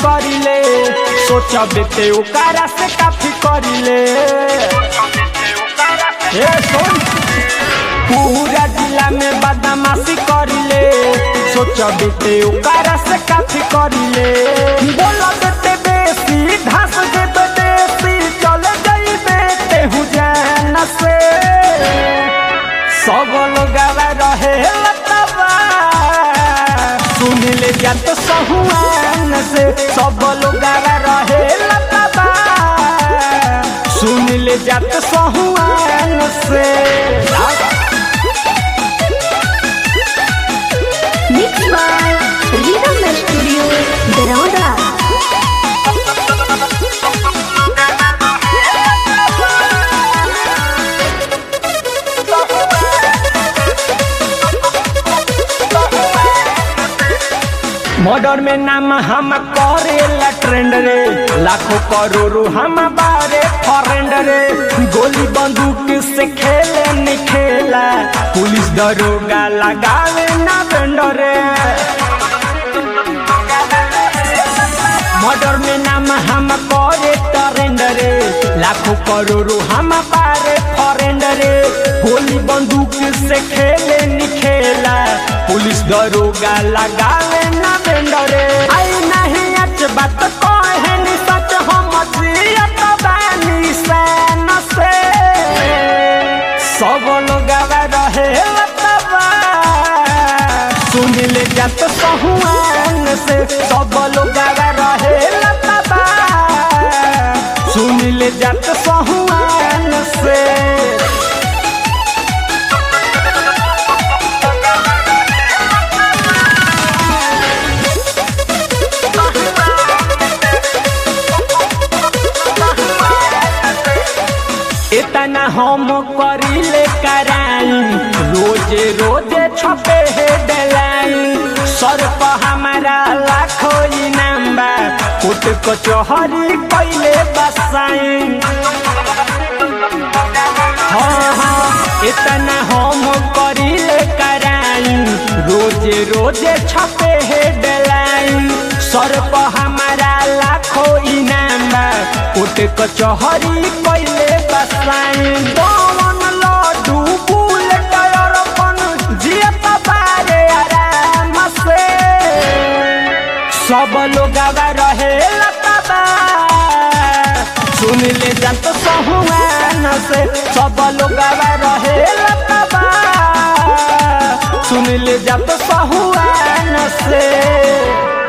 करिले सोचबे ते ओकरा से काफी करिले पूरा जिला में बदमाशी करिले सोचबे ते ओकरा से काफी करिले बोल देते बेसी घास देते देसी चले जाइबे तेहू जान से सब लोग रहे लतबा सुन ले जात सहुआन से सब लोग रहे लतबा सुन ले जात सहुआन से Mixed by Rhythm Studio, Baroda. Murder में नाम हम करेला ट्रेंड रे लाखों करोड़ों हम बारे फ्रेंड रे गोली बंदूक से खेले नहीं खेला पुलिस दरोगा लगावे ना बेंडर रे मर्डर में नाम हम करे ट्रेंड रे लाखों करोड़ों हम बारे फ्रेंड रे गोली बंदूक से खेले नहीं खेला पुलिस दरोगा लगावे ना बेंडरे आई नहीं अच बात कहे नि सच हम जियत बानी सन से सब लोग रहे लतबा सुन ले जात सहुआन से सब लोग रहे लतबा सुन ले जात सहुआन से इतना हम करिले कराई रोजे रोजे छपे हेडलाइन सर पर हमारा लाखों इनाम बा कोर्ट कचहरी पहले बसाइन हाँ इतना हम करिले कराई रोजे रोजे छपे हेडलाइन सर पर हमारा लाखों इनाम बा कोर्ट कचहरी पहले बसाइन पवन लड्डू बुलेट अरपन जियत बारे आराम से सब लोग रहे लतबा सुन ले जात सहुआन से सब लोग रहे लतबा सुन ले जात सहुआन से।